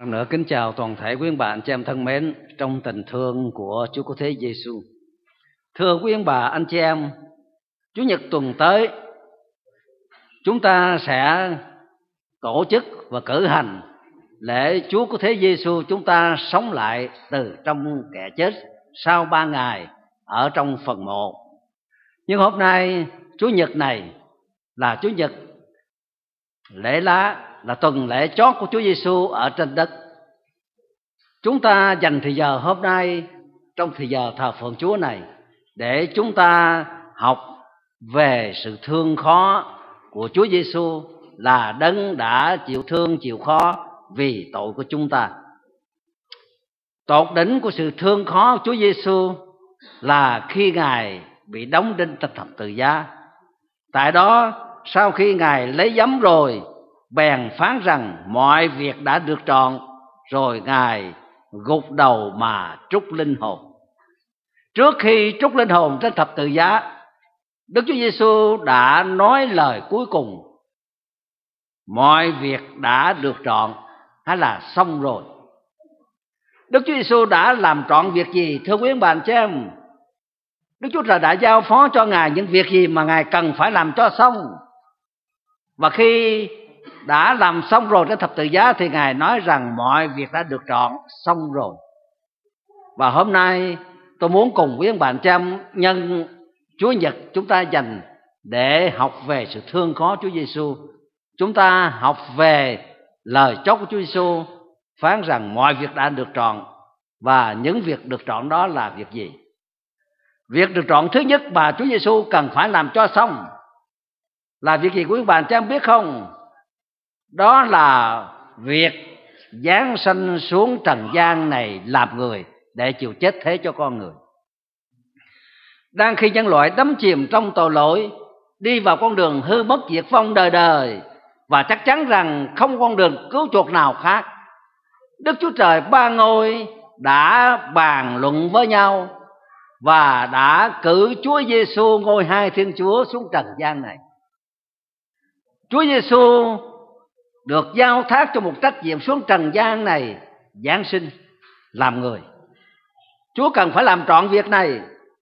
lần nữa kính chào toàn thể quý bạn chị em thân mến trong tình thương của Chúa Cứu Thế Giêsu. Thưa quý bà anh chị em, Chủ nhật tuần tới chúng ta sẽ tổ chức và cử hành lễ Chúa Cứu Thế Giêsu chúng ta sống lại từ trong kẻ chết sau 3 ngày ở trong phần mộ. Nhưng hôm nay Chủ nhật này là Chủ nhật lễ lá, là tuần lễ chót của Chúa Giêsu ở trên đất. Chúng ta dành thời giờ hôm nay trong thời giờ thờ phượng Chúa này để chúng ta học về sự thương khó của Chúa Giêsu, là đấng đã chịu thương chịu khó vì tội của chúng ta. Tột đỉnh của sự thương khó của Chúa Giêsu là khi Ngài bị đóng đinh trên thập tự giá. Tại đó, sau khi Ngài lấy giấm rồi, bèn phán rằng mọi việc đã được trọn, rồi Ngài gục đầu mà trút linh hồn. Trước khi trút linh hồn trên thập tự giá, Đức Chúa Giêsu đã nói lời cuối cùng: mọi việc đã được trọn, hay là xong rồi. Đức Chúa Giêsu đã làm trọn việc gì thưa quý bạn chị em? Đức Chúa Trời đã giao phó cho Ngài những việc gì mà Ngài cần phải làm cho xong. Và khi đã làm xong rồi trên thập tự giá thì Ngài nói rằng mọi việc đã được trọn, xong rồi. Và hôm nay tôi muốn cùng quý bạn chị em nhân Chúa Nhật chúng ta dành để học về sự thương khó Chúa Giêsu. Chúng ta học về lời chót của Chúa Giêsu phán rằng mọi việc đã được trọn, và những việc được trọn đó là việc gì? Việc được trọn thứ nhất mà Chúa Giêsu cần phải làm cho xong là việc gì quý bạn chị em biết không? Đó là việc giáng sanh xuống trần gian này làm người để chịu chết thế cho con người. Đang khi nhân loại đắm chìm trong tội lỗi, đi vào con đường hư mất diệt vong đời đời, và chắc chắn rằng không con đường cứu chuộc nào khác, Đức Chúa Trời ba ngôi đã bàn luận với nhau và đã cử Chúa Giêsu ngôi hai Thiên Chúa xuống trần gian này. Chúa Giêsu được giao thác cho một trách nhiệm xuống trần gian này giáng sinh làm người. Chúa cần phải làm trọn việc này.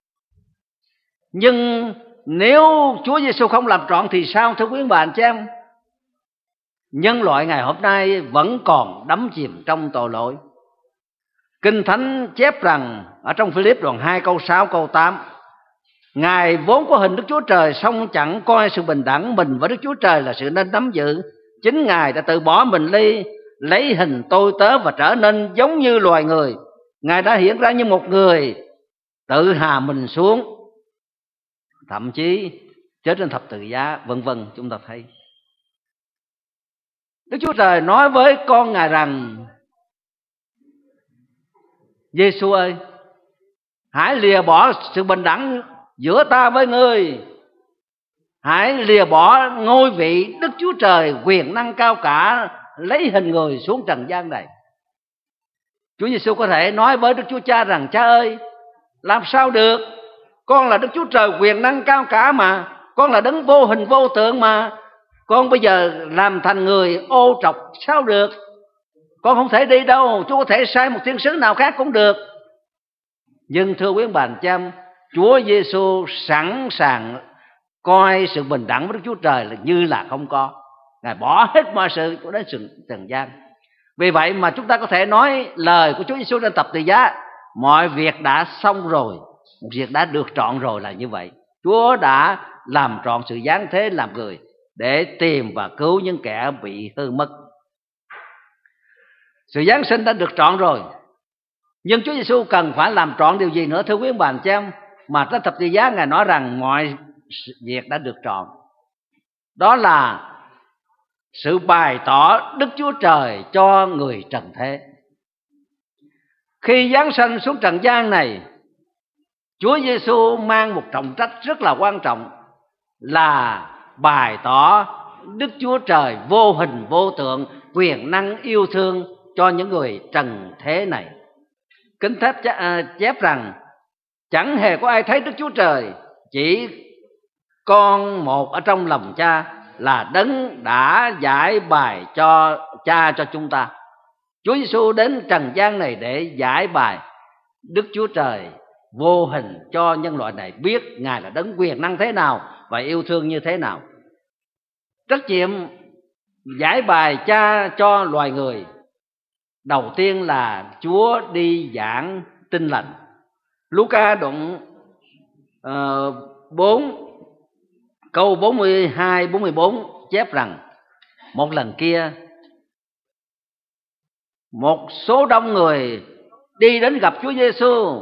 Nhưng nếu Chúa Giêsu không làm trọn thì sao thưa quý bạn chị em? Nhân loại ngày hôm nay vẫn còn đắm chìm trong tội lỗi. Kinh Thánh chép rằng ở trong Philip đoạn 2 câu 6 câu 8: Ngài vốn có hình Đức Chúa Trời, song chẳng coi sự bình đẳng mình với Đức Chúa Trời là sự nên nắm giữ. Chính Ngài đã tự bỏ mình đi, lấy hình tôi tớ và trở nên giống như loài người. Ngài đã hiện ra như một người, tự hà mình xuống, thậm chí chết trên thập tự giá, vân vân. Chúng ta thấy Đức Chúa Trời nói với con Ngài rằng: Giêsu ơi, hãy lìa bỏ sự bình đẳng giữa ta với ngươi, hãy lìa bỏ ngôi vị Đức Chúa Trời quyền năng cao cả, lấy hình người xuống trần gian này. Chúa Giêsu có thể nói với Đức Chúa Cha rằng: Cha ơi, làm sao được, con là Đức Chúa Trời quyền năng cao cả mà, con là đấng vô hình vô tượng mà, con bây giờ làm thành người ô trọc sao được? Con không thể đi đâu, Chúa có thể sai một thiên sứ nào khác cũng được. Nhưng thưa quý bạn chị em, Chúa Giêsu sẵn sàng coi sự bình đẳng với Đức Chúa Trời là như là không có. Ngài bỏ hết mọi sự đến trần gian. Vì vậy mà chúng ta có thể nói lời của Chúa Giêsu trên thập tự giá: mọi việc đã xong rồi, một việc đã được trọn rồi là như vậy. Chúa đã làm trọn sự giáng thế làm người để tìm và cứu những kẻ bị hư mất. Sự giáng sinh đã được trọn rồi, nhưng Chúa Giêsu cần phải làm trọn điều gì nữa thưa quý bạn chị em? Mà trên thập tự giá Ngài nói rằng mọi việc đã được trọn. Đó là sự bày tỏ Đức Chúa Trời cho người trần thế. Khi giáng sanh xuống trần gian này, Chúa Giêsu mang một trọng trách rất là quan trọng, là bày tỏ Đức Chúa Trời vô hình vô tượng, quyền năng yêu thương cho những người trần thế này. Kinh Thánh chép rằng chẳng hề có ai thấy Đức Chúa Trời, chỉ con một ở trong lòng Cha, là đấng đã giải bày cho Cha cho chúng ta. Chúa Giêsu đến trần gian này để giải bài Đức Chúa Trời vô hình cho nhân loại này biết Ngài là đấng quyền năng thế nào và yêu thương như thế nào. Trách nhiệm giải bài Cha cho loài người đầu tiên là Chúa đi giảng tin lành. Luca đoạn 4 câu 42-44 chép rằng: một lần kia, một số đông người đi đến gặp Chúa Giêsu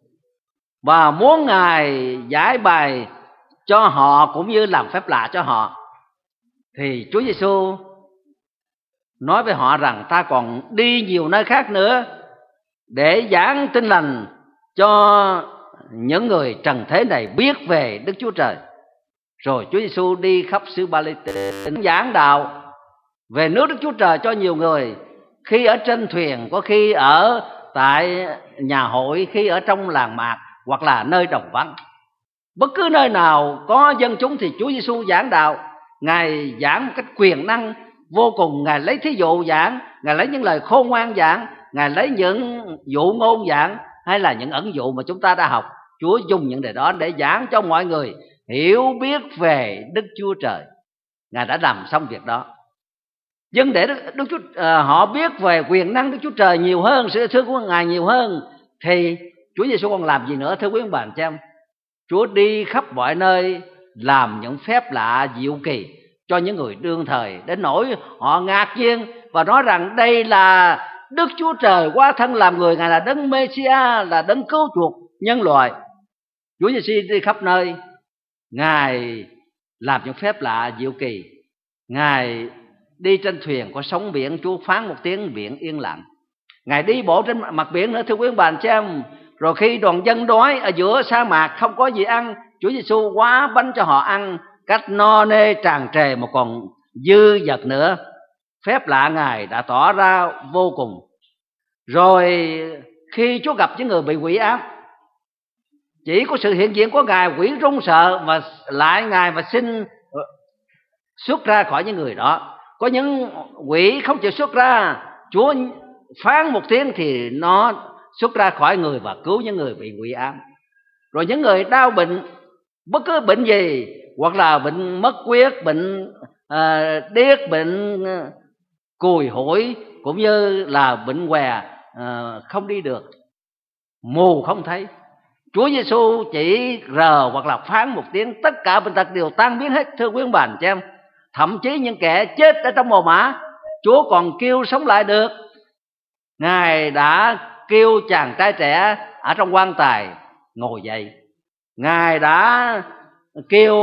và muốn Ngài giải bài cho họ cũng như làm phép lạ cho họ. Thì Chúa Giêsu nói với họ rằng: ta còn đi nhiều nơi khác nữa để giảng tin lành cho những người trần thế này biết về Đức Chúa Trời. Rồi Chúa Giêsu đi khắp xứ Palestine giảng đạo về nước Đức Chúa Trời cho nhiều người, khi ở trên thuyền, có khi ở tại nhà hội, khi ở trong làng mạc hoặc là nơi đồng vắng. Bất cứ nơi nào có dân chúng thì Chúa Giêsu giảng đạo. Ngài giảng một cách quyền năng vô cùng. Ngài lấy thí dụ giảng, Ngài lấy những lời khôn ngoan giảng, Ngài lấy những dụ ngôn giảng, hay là những ẩn dụ mà chúng ta đã học. Chúa dùng những điều đó để giảng cho mọi người hiểu biết về Đức Chúa Trời. Ngài đã làm xong việc đó. Nhưng để họ biết về quyền năng Đức Chúa Trời nhiều hơn, sự thương của Ngài nhiều hơn, thì Chúa Giêsu còn làm gì nữa thưa quý bạn chị em? Chúa đi khắp mọi nơi làm những phép lạ diệu kỳ cho những người đương thời, đến nỗi họ ngạc nhiên và nói rằng đây là Đức Chúa Trời hóa thân làm người, Ngài là đấng Mê-si-a, là đấng cứu chuộc nhân loại. Chúa Giêsu đi khắp nơi, Ngài làm những phép lạ diệu kỳ. Ngài đi trên thuyền có sóng biển, Chúa phán một tiếng, biển yên lặng. Ngài đi bộ trên mặt biển nữa thưa quý bạn chị em. Rồi khi đoàn dân đói ở giữa sa mạc không có gì ăn, Chúa Giêsu hóa bánh cho họ ăn cách no nê tràn trề mà còn dư dật nữa. Phép lạ Ngài đã tỏ ra vô cùng. Rồi khi Chúa gặp những người bị quỷ ám, chỉ có sự hiện diện của Ngài, quỷ run sợ và lại Ngài và xin xuất ra khỏi những người đó. Có những quỷ không chịu xuất ra, Chúa phán một tiếng thì nó xuất ra khỏi người và cứu những người bị quỷ ám. Rồi những người đau bệnh, bất cứ bệnh gì, hoặc là bệnh mất huyết, bệnh điếc, bệnh cùi hủi, cũng như là bệnh què, không đi được, mù không thấy, Chúa Giêsu chỉ rờ hoặc là phán một tiếng, tất cả bệnh tật đều tan biến hết thưa quý ông bà anh chị em. Thậm chí những kẻ chết ở trong mồ mả, Chúa còn kêu sống lại được. Ngài đã kêu chàng trai trẻ ở trong quan tài ngồi dậy. Ngài đã kêu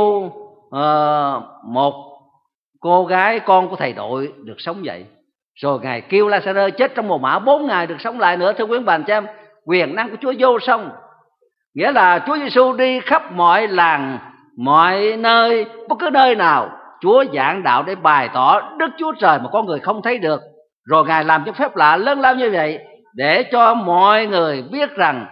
một cô gái con của thầy đội được sống dậy. Rồi Ngài kêu Lazarơ chết trong mồ mả 4 ngày được sống lại nữa thưa quý bà anh chị em. Quyền năng của Chúa vô song. Nghĩa là Chúa Giêsu đi khắp mọi làng, mọi nơi, bất cứ nơi nào Chúa giảng đạo để bày tỏ Đức Chúa Trời mà con người không thấy được. Rồi Ngài làm cho phép lạ lớn lao như vậy để cho mọi người biết rằng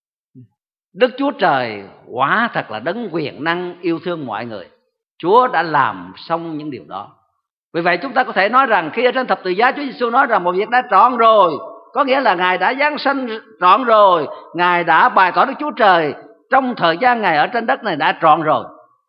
Đức Chúa Trời quả thật là đấng quyền năng yêu thương mọi người. Chúa đã làm xong những điều đó. Vì vậy chúng ta có thể nói rằng khi ở trên thập tự giá, Chúa Giêsu nói rằng một việc đã trọn rồi, có nghĩa là Ngài đã giáng sinh trọn rồi, Ngài đã bày tỏ Đức Chúa Trời trong thời gian Ngài ở trên đất này đã trọn rồi.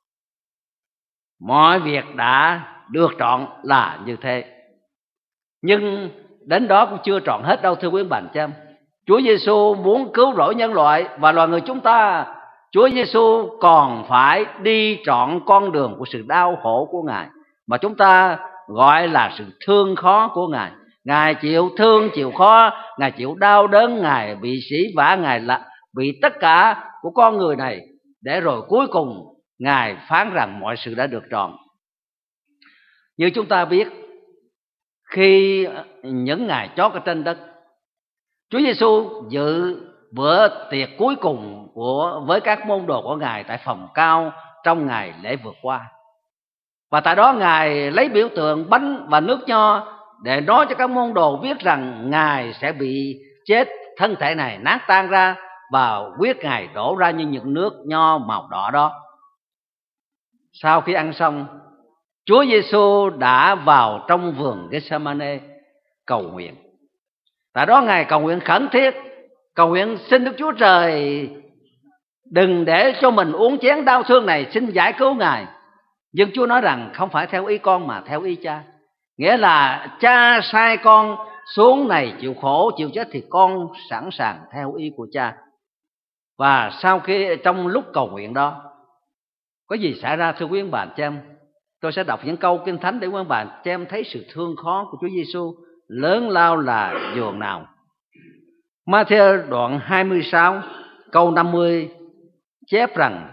Mọi việc đã được trọn là như thế. Nhưng đến đó cũng chưa trọn hết đâu thưa quý bạn chị em. Chúa Giêsu muốn cứu rỗi nhân loại và loài người chúng ta. Chúa Giêsu còn phải đi trọn con đường của sự đau khổ của Ngài, mà chúng ta gọi là sự thương khó của Ngài. Ngài chịu thương, chịu khó, Ngài chịu đau đớn, Ngài bị sỉ vả, Ngài là bị tất cả của con người này, để rồi cuối cùng Ngài phán rằng mọi sự đã được trọn. Như chúng ta biết, khi những ngày chót ở trên đất, Chúa Giêsu dự bữa tiệc cuối cùng với các môn đồ của Ngài tại phòng cao trong ngày lễ vượt qua. Và tại đó Ngài lấy biểu tượng bánh và nước nho để nói cho các môn đồ biết rằng Ngài sẽ bị chết, thân thể này nát tan ra và huyết Ngài đổ ra như những nước nho màu đỏ đó. Sau khi ăn xong, Chúa Giêsu đã vào trong vườn Gethsemane cầu nguyện. Tại đó Ngài cầu nguyện khẩn thiết, cầu nguyện xin Đức Chúa Trời đừng để cho mình uống chén đau thương này, xin giải cứu Ngài. Nhưng Chúa nói rằng không phải theo ý con mà theo ý Cha. Nghĩa là Cha sai con xuống này chịu khổ, chịu chết thì con sẵn sàng theo ý của Cha. Và sau khi trong lúc cầu nguyện đó, có gì xảy ra thưa quý ông bà chị em? Tôi sẽ đọc những câu Kinh Thánh để quý ông bà chị em thấy sự thương khó của Chúa Giêsu lớn lao là dường nào. Ma-thi-ơ đoạn 26 câu 50 chép rằng: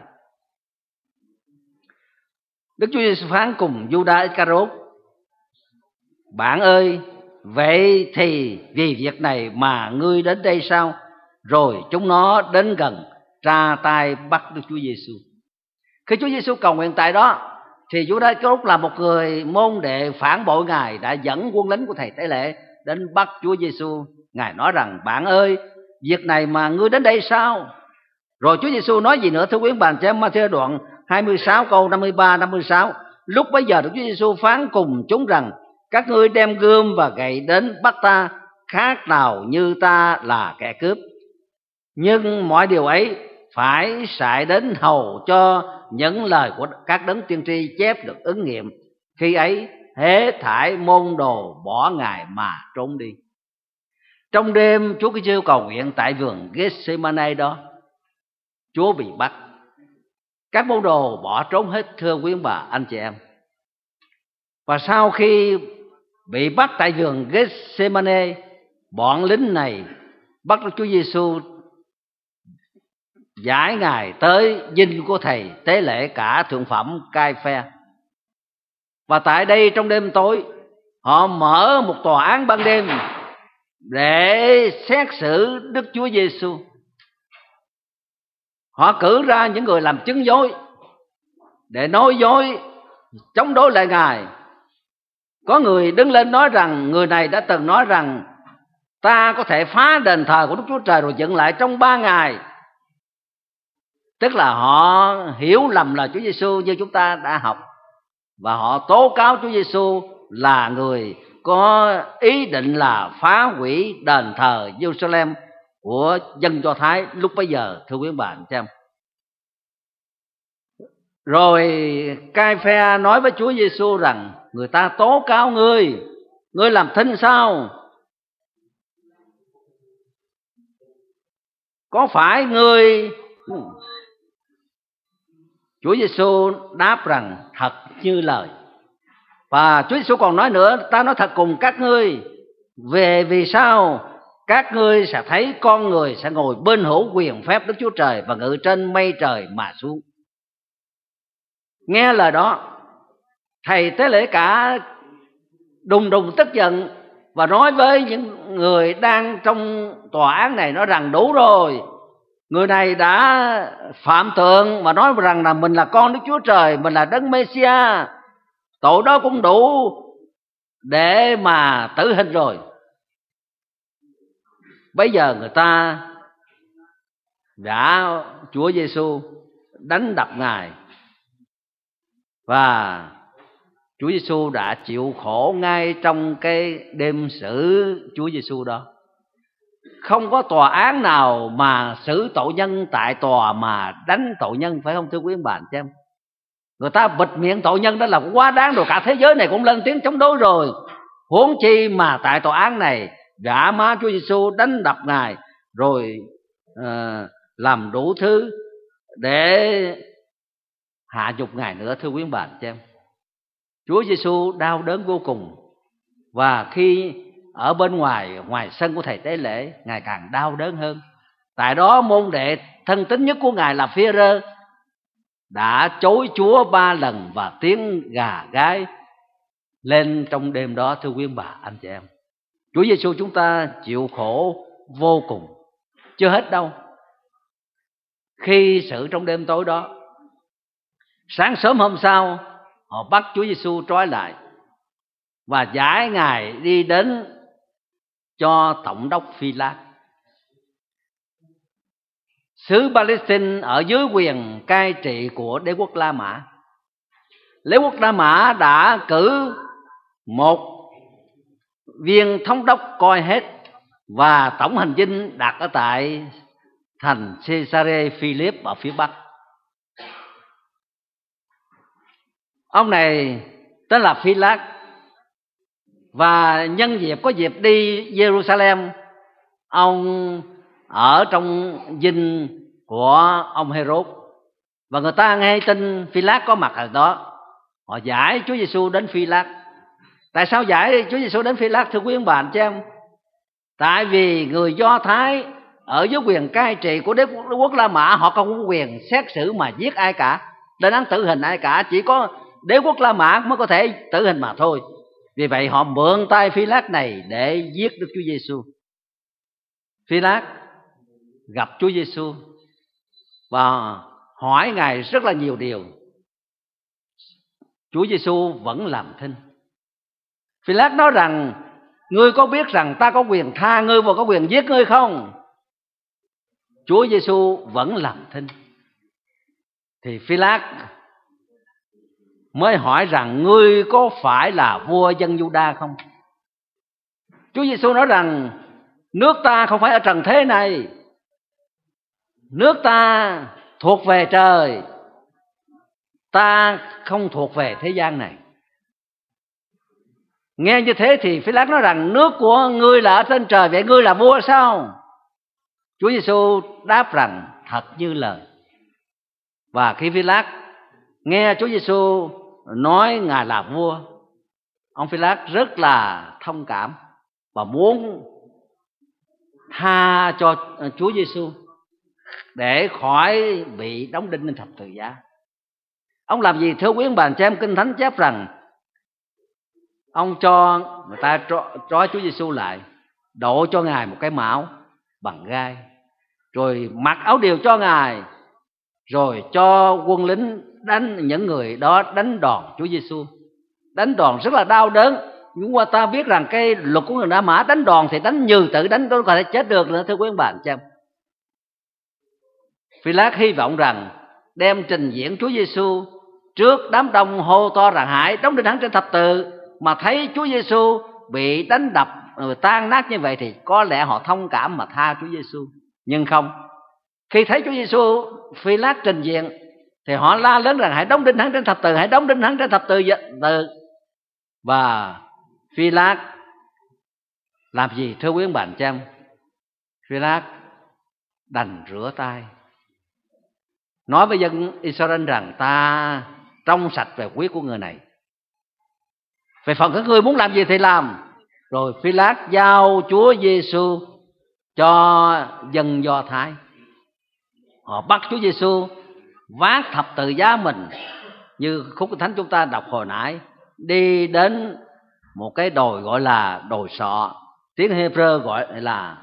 Đức Chúa Giêsu phán cùng Giu-đa Ích-ca-rốt: Bạn ơi, vậy thì vì việc này mà ngươi đến đây sao? Rồi chúng nó đến gần tra tay bắt Đức Chúa Giêsu. Khi Chúa Giêsu cầu nguyện tại đó thì Giu-đa Ích-ca-rốt là một người môn đệ phản bội Ngài, đã dẫn quân lính của thầy tế lễ đến bắt Chúa Giêsu. Ngài nói rằng: Bạn ơi, việc này mà ngươi đến đây sao? Rồi Chúa Giêsu nói gì nữa thưa quý bạn chị em? Ma-thi-ơ đoạn 26 câu 53-56. Lúc bấy giờ Đức Chúa Giêsu phán cùng chúng rằng: Các ngươi đem gươm và gậy đến bắt ta, khác nào như ta là kẻ cướp. Nhưng mọi điều ấy phải xài đến hầu cho những lời của các đấng tiên tri chép được ứng nghiệm. Khi ấy hễ thải môn đồ bỏ Ngài mà trốn đi. Trong đêm Chúa Giêsu cầu nguyện tại vườn Gethsemane đó, Chúa bị bắt. Các môn đồ bỏ trốn hết thưa quý ông bà anh chị em. Và sau khi bị bắt tại vườn Gethsemane, bọn lính này bắt Đức Chúa Giêsu, giải Ngài tới dinh của thầy tế lễ cả thượng phẩm Cai-phe. Và tại đây trong đêm tối, họ mở một tòa án ban đêm để xét xử Đức Chúa Giêsu. Họ cử ra những người làm chứng dối để nói dối chống đối lại Ngài. Có người đứng lên nói rằng người này đã từng nói rằng ta có thể phá đền thờ của Đức Chúa Trời rồi dựng lại trong 3 ngày. Tức là họ hiểu lầm là Chúa Giêsu như chúng ta đã học, và họ tố cáo Chúa Giêsu là người có ý định là phá hủy đền thờ Jerusalem của dân Do Thái lúc bấy giờ thưa quý bạn xem. Rồi Cai-phe nói với Chúa Giêsu rằng: Người ta tố cáo ngươi làm thinh sao? Có phải ngươi? Chúa Giêsu đáp rằng: Thật như lời. Và Chúa Giêsu còn nói nữa: Ta nói thật cùng các ngươi, vì sao các ngươi sẽ thấy con người sẽ ngồi bên hữu quyền phép Đức Chúa Trời và ngự trên mây trời mà xuống. Nghe lời đó, thầy tế lễ cả đùng đùng tức giận và nói với những người đang trong tòa án này, nói rằng: Đủ rồi, người này đã phạm thượng mà nói rằng là mình là con Đức Chúa Trời, mình là Đấng Mê-si-a. Tội đó cũng đủ để mà tử hình rồi. Bây giờ người ta đã Chúa Giêsu đánh đập Ngài, và Chúa Giêsu đã chịu khổ ngay trong cái đêm xử Chúa Giêsu đó. Không có tòa án nào mà xử tội nhân tại tòa mà đánh tội nhân, phải không thưa quý bạn chị em? Người ta bịt miệng tội nhân đó là quá đáng rồi, cả thế giới này cũng lên tiếng chống đối rồi. Huống chi mà tại tòa án này gã má Chúa Giêsu đánh đập Ngài, rồi làm đủ thứ để hạ nhục Ngài nữa thưa quý bạn chị em. Chúa Giêsu đau đớn vô cùng, và khi ở bên ngoài sân của thầy tế lễ, Ngài càng đau đớn hơn. Tại đó môn đệ thân tín nhất của Ngài là Phi-e-rơ đã chối Chúa 3 lần, và tiếng gà gáy lên trong đêm đó thưa quý bà anh chị em. Chúa Giêsu chúng ta chịu khổ vô cùng. Chưa hết đâu. Khi xử trong đêm tối đó, sáng sớm hôm sau họ bắt Chúa Giêsu trói lại và giải Ngài đi đến cho tổng đốc Phi-lát. Xứ Palestine ở dưới quyền cai trị của đế quốc La Mã. Đế quốc La Mã đã cử một viên thống đốc coi hết và tổng hành dinh đặt ở tại thành Caesarea Philip ở phía bắc. Ông này tên là Phi-lát, và nhân dịp có dịp đi Jerusalem, ông ở trong dinh của ông Herod, và người ta nghe tin Phi-lát có mặt ở đó, họ giải Chúa Giêsu đến Phi-lát. Tại sao giải Chúa Giêsu đến Phi-lát thưa quý ông bà anh chị em? Tại vì người Do Thái ở dưới quyền cai trị của đế quốc La Mã, họ không có quyền xét xử mà giết ai cả, lên án tử hình ai cả, chỉ có đế quốc La Mã mới có thể tử hình mà thôi. Vì vậy họ mượn tay Phi-lát này để giết Đức Chúa Giêsu. Phi-lát gặp Chúa Giêsu và hỏi Ngài rất là nhiều điều. Chúa Giêsu vẫn làm thinh. Phi-lát nói rằng: ngươi có biết rằng ta có quyền tha ngươi và có quyền giết ngươi không? Chúa Giêsu vẫn làm thinh. Thì Phi-lát mới hỏi rằng: ngươi có phải là vua dân Giu-đa không? Chúa Giêsu nói rằng: nước ta không phải ở trần thế này, nước ta thuộc về trời, ta không thuộc về thế gian này. Nghe như thế thì Phi-lát nói rằng: nước của ngươi là ở trên trời, vậy ngươi là vua sao? Chúa Giêsu đáp rằng: thật như lời. Và khi Phi-lát nghe Chúa Giêsu nói Ngài là vua, ông Phi-lát rất là thông cảm và muốn tha cho Chúa Giêsu để khỏi bị đóng đinh lên thập tự giá. Ông làm gì thưa quý ông bà anh chị em? Kinh Thánh chép rằng ông cho người ta trói Chúa Giêsu lại, đổ cho Ngài một cái mão bằng gai, rồi mặc áo điều cho Ngài, rồi cho quân lính đánh những người đó, đánh đòn Chúa Giêsu, đánh đòn rất là đau đớn. Nhưng mà ta biết rằng cái luật của người La Mã đánh đòn thì đánh như tự đánh, có thể chết được nữa thưa quý ông bà anh chị em. Phi-lát hy vọng rằng đem trình diễn Chúa Giêsu trước đám đông hô to rằng hãy đóng đinh hắn trên thập tự, mà thấy Chúa Giêsu bị đánh đập tan nát như vậy thì có lẽ họ thông cảm mà tha Chúa Giêsu. Nhưng không, khi thấy Chúa Giêsu Phi-lát trình diện thì họ la lớn rằng hãy đóng đinh hắn trên thập tự, hãy đóng đinh hắn trên thập tự. Và Phi-lát làm gì thưa quý ông bà anh chị em? Phi-lát đành rửa tay, nói với dân Israel rằng ta trong sạch về huyết của người này, về phần các ngươi muốn làm gì thì làm. Rồi Phi-lát giao Chúa Giêsu cho dân Do Thái. Họ bắt Chúa Giêsu vác thập tự giá mình, như khúc Kinh Thánh chúng ta đọc hồi nãy, đi đến một cái đồi gọi là đồi sọ, tiếng Hebrew gọi là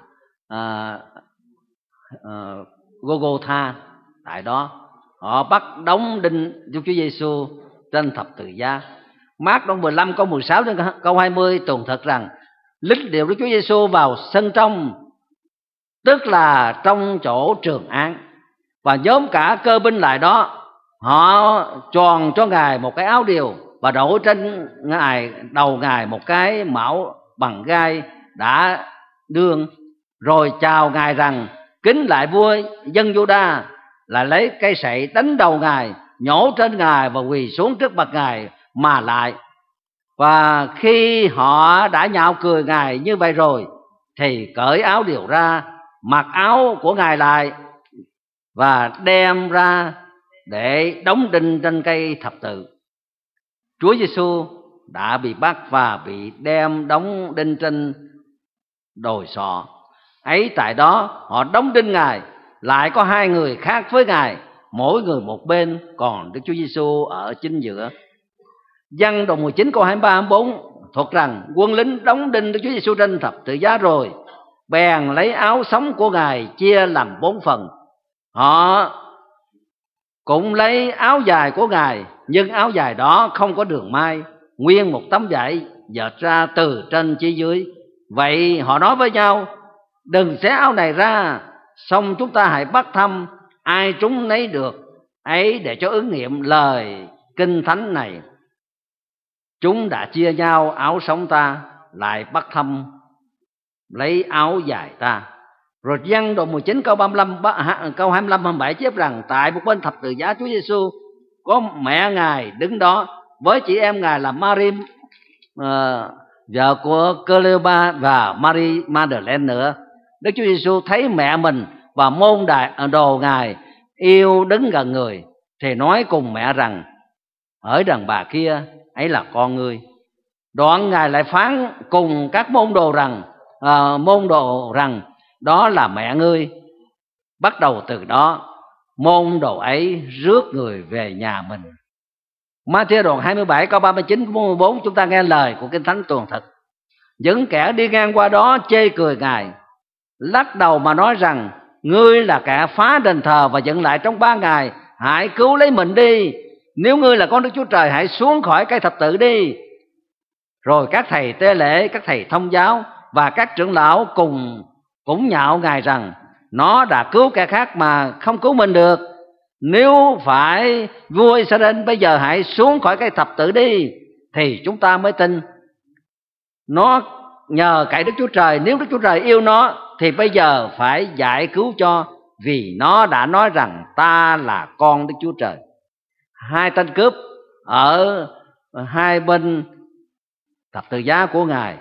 Golgotha. Tại đó họ bắt đóng đinh Chúa Giêsu trên thập tự giá. Mác đoạn 15 câu 16 đến câu 20 tường thuật rằng lính điều Đức Chúa Giêsu vào sân trong, tức là trong chỗ trường án, và nhóm cả cơ binh lại đó, họ tròn cho Ngài một cái áo điều và đổ trên đầu Ngài một cái mão bằng gai đã đương, rồi chào Ngài rằng: kính lại vua dân Giu-đa. Là lấy cây sậy đánh đầu Ngài, nhổ trên Ngài và quỳ xuống trước mặt Ngài mà lại. Và khi họ đã nhạo cười Ngài như vậy rồi thì cởi áo điều ra, mặc áo của Ngài lại và đem ra để đóng đinh trên cây thập tự. Chúa Giêsu đã bị bắt và bị đem đóng đinh trên đồi sọ ấy. Tại đó họ đóng đinh Ngài, lại có hai người khác với Ngài, mỗi người một bên, còn Đức Chúa Giêsu ở chính giữa. Giăng đoạn 19 câu 23-24 thuật rằng quân lính đóng đinh Đức Chúa Giêsu trên thập tự giá rồi, bèn lấy áo sống của Ngài chia làm 4 phần. Họ cũng lấy áo dài của Ngài, nhưng áo dài đó không có đường may, nguyên một tấm vải dệt ra từ trên chí dưới. Vậy họ nói với nhau: đừng xé áo này ra, xong chúng ta hãy bắt thăm ai trúng nấy được ấy, để cho ứng nghiệm lời kinh thánh này. Chúng đã chia nhau áo sống ta, lại bắt thăm lấy áo dài ta. Rồi Giăng đoạn 19 câu 35 câu 25 27 chép rằng tại một bên thập tự giá Chúa Giêsu có mẹ Ngài đứng đó với chị em Ngài là Mary vợ của Cleopa và Mary Magdalene nữa. Đức Chúa Giêsu thấy mẹ mình và môn đồ Ngài yêu đứng gần người thì nói cùng mẹ rằng ở đàn bà kia ấy là con ngươi. Đoạn Ngài lại phán cùng các môn đồ rằng đó là mẹ ngươi. Bắt đầu từ đó môn đồ ấy rước người về nhà mình. Ma-thi-ơ đoạn 27 câu 39 44 chúng ta nghe lời của Kinh Thánh tường thực. Những kẻ đi ngang qua đó chê cười Ngài, lắc đầu mà nói rằng ngươi là kẻ phá đền thờ và dựng lại trong 3 ngày, hãy cứu lấy mình đi. Nếu ngươi là con Đức Chúa Trời, hãy xuống khỏi cây thập tự đi. Rồi các thầy tế lễ, các thầy thông giáo và các trưởng lão cũng nhạo Ngài rằng nó đã cứu kẻ khác mà không cứu mình được. Nếu phải vua Israel bây giờ hãy xuống khỏi cây thập tự đi thì chúng ta mới tin. Nó nhờ cậy Đức Chúa Trời, nếu Đức Chúa Trời yêu nó thì bây giờ phải giải cứu cho, vì nó đã nói rằng ta là con Đức Chúa Trời. Hai tên cướp ở hai bên thập tự giá của Ngài,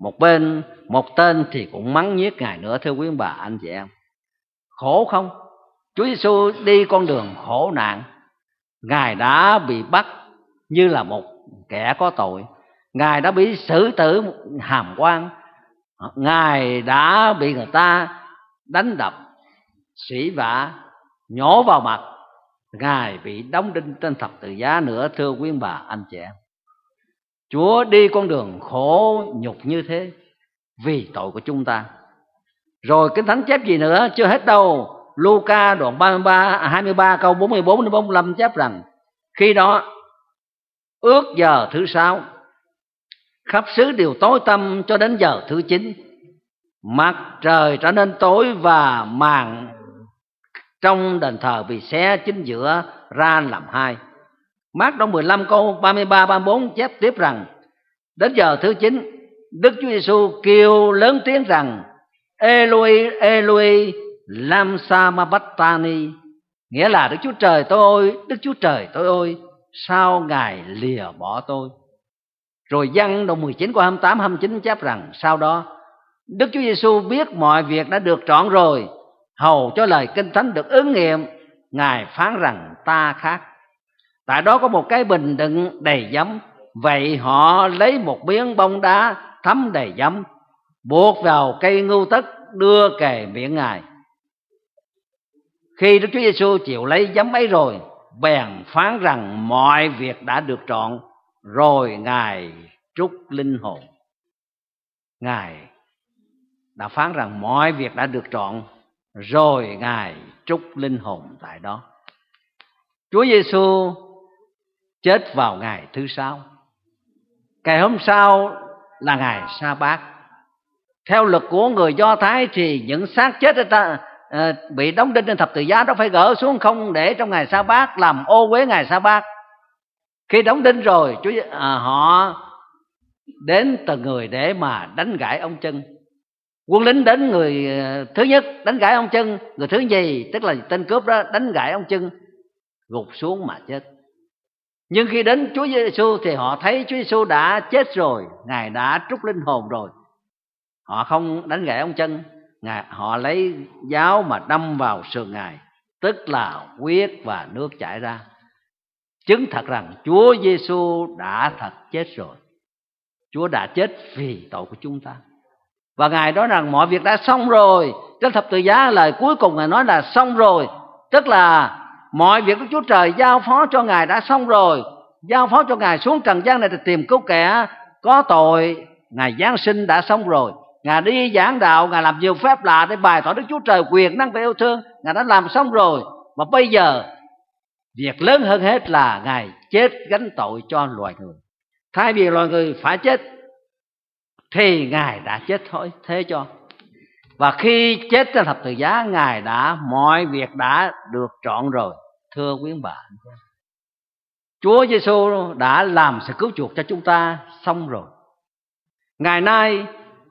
một tên thì cũng mắng nhiếc Ngài nữa. Thưa quý bà anh chị em, khổ không? Chúa Giêsu đi con đường khổ nạn. Ngài đã bị bắt như là một kẻ có tội. Ngài đã bị xử tử hàm quan. Ngài đã bị người ta đánh đập, sỉ vả, nhổ vào mặt. Ngài bị đóng đinh trên thập tự giá nữa. Thưa quý bà anh chị em, Chúa đi con đường khổ nhục như thế vì tội của chúng ta. Rồi Kinh Thánh chép gì nữa? Chưa hết đâu. Luca đoạn 23 câu 44 đến 45 chép rằng khi đó ước giờ thứ 6, khắp xứ đều tối tăm cho đến giờ thứ 9. Mặt trời trở nên tối và màn trong đền thờ bị xé chính giữa ra làm hai. Mác đoạn 15 câu 33-34 chép tiếp rằng đến giờ thứ 9, Đức Chúa Giêsu kêu lớn tiếng rằng Eloi, Eloi, lama sabachthani, nghĩa là Đức Chúa Trời tôi ơi, Đức Chúa Trời tôi ơi, sao Ngài lìa bỏ tôi. Rồi Giăng đoạn 19 câu 28-29 chép rằng sau đó Đức Chúa Giêsu biết mọi việc đã được trọn rồi, hầu cho lời Kinh Thánh được ứng nghiệm. Ngài phán rằng ta khác. Tại đó có một cái bình đựng đầy giấm. Vậy họ lấy một miếng bông đá thấm đầy giấm, buộc vào cây ngưu tất, đưa kề miệng Ngài. Khi Đức Chúa Giêsu chịu lấy giấm ấy rồi, bèn phán rằng mọi việc đã được trọn, rồi Ngài trút linh hồn. Ngài đã phán rằng mọi việc đã được trọn, rồi Ngài trút linh hồn tại đó. Chúa Giêsu chết vào ngày thứ 6. Ngày hôm sau là ngày Sa-bát. Theo luật của người Do Thái thì những xác chết bị đóng đinh trên thập tự giá đó phải gỡ xuống, không để trong ngày Sa-bát làm ô uế ngày Sa-bát. Khi đóng đinh rồi, họ đến từng người để mà đánh gãy ống chân. Quân lính đến người thứ nhất đánh gãy ống chân, người thứ nhì tức là tên cướp đó đánh gãy ống chân, gục xuống mà chết. Nhưng khi đến Chúa Giêsu thì họ thấy Chúa Giêsu đã chết rồi, Ngài đã trút linh hồn rồi. Họ không đánh gãy ống chân, họ lấy giáo mà đâm vào sườn Ngài, tức là huyết và nước chảy ra, chứng thật rằng Chúa Giêsu đã thật chết rồi. Chúa đã chết vì tội của chúng ta. Và Ngài nói rằng mọi việc đã xong rồi. Trên thập tự giá lời cuối cùng Ngài nói là xong rồi, tức là mọi việc của Chúa Trời giao phó cho Ngài đã xong rồi. Giao phó cho Ngài xuống trần gian này để tìm cứu kẻ có tội. Ngài giáng sinh đã xong rồi. Ngài đi giảng đạo, Ngài làm nhiều phép lạ để bày tỏ Đức Chúa Trời quyền năng và yêu thương. Ngài đã làm xong rồi. Và bây giờ việc lớn hơn hết là Ngài chết gánh tội cho loài người. Thay vì loài người phải chết thì Ngài đã chết thôi thế cho. Và khi chết trên thập tự giá, Ngài đã mọi việc đã được trọn rồi. Thưa quý bạn, Chúa Giêsu đã làm sự cứu chuộc cho chúng ta xong rồi. Ngày nay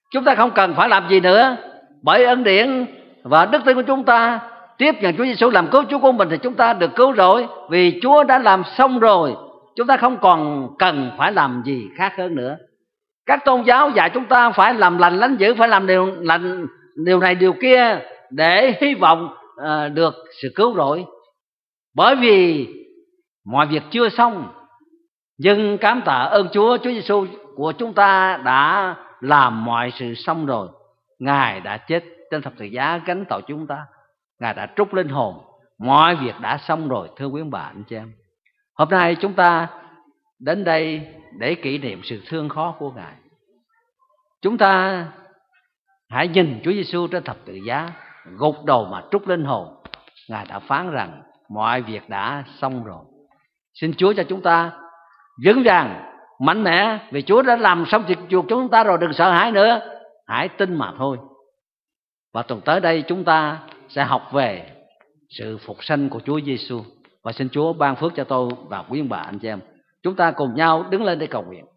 Chúng ta không cần phải làm gì nữa, bởi ân điển và đức tin của chúng ta tiếp nhận Chúa Giêsu làm cứu Chúa của mình thì chúng ta được cứu rồi, vì Chúa đã làm xong rồi. Chúng ta không còn cần phải làm gì khác hơn nữa. Các tôn giáo dạy chúng ta phải làm lành lánh dữ, phải làm điều này điều kia để hy vọng được sự cứu rỗi. Bởi vì mọi việc chưa xong, nhưng cảm tạ ơn Chúa Giêsu của chúng ta đã làm mọi sự xong rồi. Ngài đã chết trên thập tự giá gánh tội chúng ta, Ngài đã trút linh hồn, mọi việc đã xong rồi. Thưa quý bà anh chị em, hôm nay chúng ta đến đây để kỷ niệm sự thương khó của Ngài. Chúng ta hãy nhìn Chúa Giêsu trên thập tự giá gục đầu mà trút linh hồn. Ngài đã phán rằng mọi việc đã xong rồi. Xin Chúa cho chúng ta vững vàng, mạnh mẽ, vì Chúa đã làm xong việc chuộc chúng ta rồi. Đừng sợ hãi nữa, hãy tin mà thôi. Và tuần tới đây chúng ta sẽ học về sự phục sanh của Chúa Giêsu. Và xin Chúa ban phước cho tôi và quý bà anh chị em. Chúng ta cùng nhau đứng lên để cầu nguyện.